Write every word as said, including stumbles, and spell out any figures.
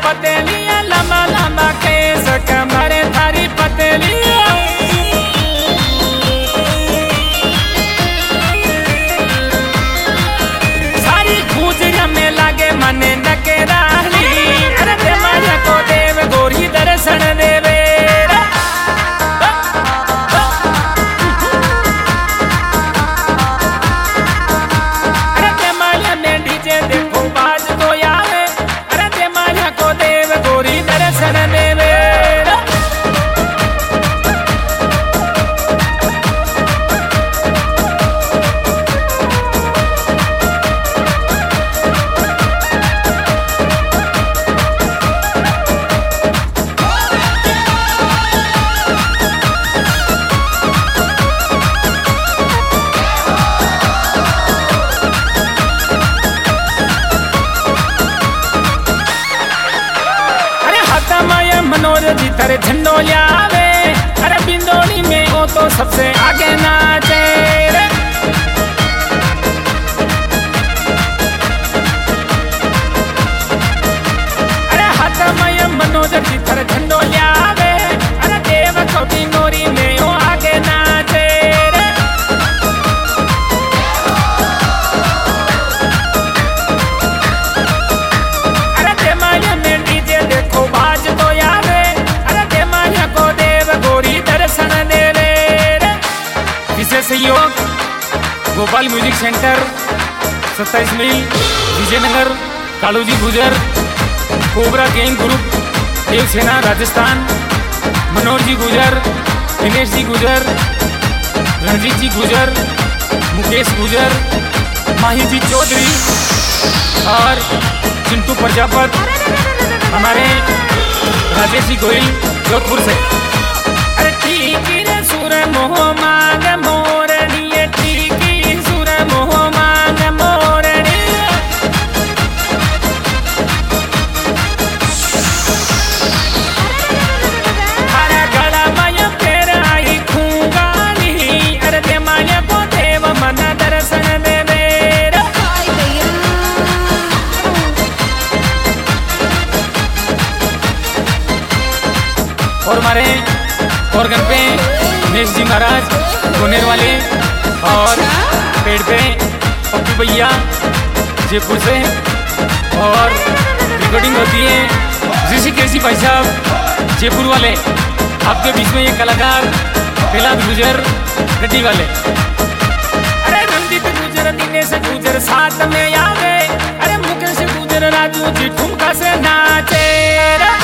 पतेली लंबा लंबा केस कमरे थारी पतेली सारी गुजरिया में लागे मने नके रानी अरे देवाया को देव गोरी दर्शन देवे अरे देवाया में डीजे देखो बाज को आवे अरे देवाया को देव गोरी दर्शन देवे मनोज जी तेरे झंडो लावे अरे बिंदोली में वो तो सबसे आगे नाचे अरे हाथ में मनोज जी तेरे झंडो लावे अरे देव कौटी नोरी में वो आगे नाचे अरे देमाया में डीजे देखो बाज तो विशेष सहयोग गोपाल म्यूजिक सेंटर सत्ताईस मील Vijaynagar Kaluji Gujar cobra gang group Devsena Rajasthan Manoj ji Gujar Dinesh ji गुजर रणजीत जी गुजर मुकेश गुजर माही जी चौधरी और चिंटू प्रजापत हमारे राजेश जी गोयल जोधपुर से अरे ठीक रे सुर मोह मांग मोरनी ठीक सुर मोह मांग मोरनी अरे गला माया फेर आई खूंगानी अरे दे माया को देव मन दर्शन देवे और हमारे ऑर्गन पे गणेश जी महाराज गोनेर वाले और पेड़ पे पप्पू भैया जयपुर से और रिकॉर्डिंग होती है ऋषिकेश जी भाई साहब जयपुर वाले आपके बीच में ये कलाकार प्रहलाद गुजर गड्डी वाले अरे रणजीत गुजर दिनेश गुजर साथ में आवे अरे मुकेश गुजर राजू जी ठुमका से नाचे।